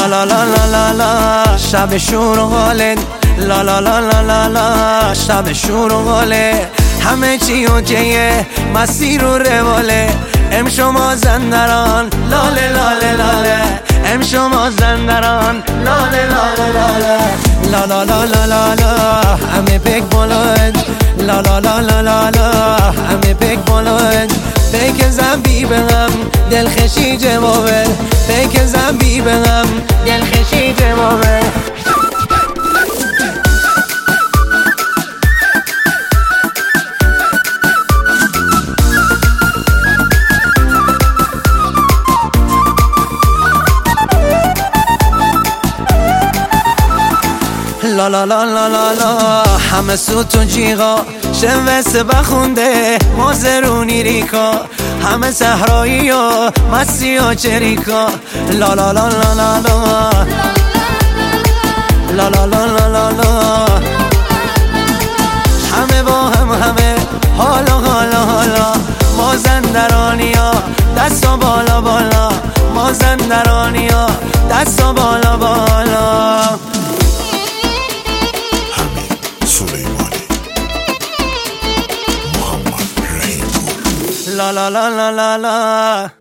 لا لا لا لا لا شب شور و حاله، لا لا لا لا لا لا شب شور و حاله، همه چی اوکیه مسیر و رواله، ام شما زندران لاله لاله لاله، ام شما زندران لاله لاله لاله، لا لا لا لا لا لا همه بگ بلند، لا لا لا لا لا لا همه بگ بلند، پیک زنبی بهم دلخشی جوابه، پیک زنبی بهم دلخشی جوابه. لا لا لا لا لا لا همه سوت و جیغا شنوسته بخونده مازرونی ریکا، همه صحرایی و مسی و چریکا، لا لا لا لا لا لا لا لا لا لا لا لا همه با همه حالا حالا حالا، ما زندرانیا دستا بالا بالا، ما زندرانیا دستا بالا بالا. لا لا لا لا لا لا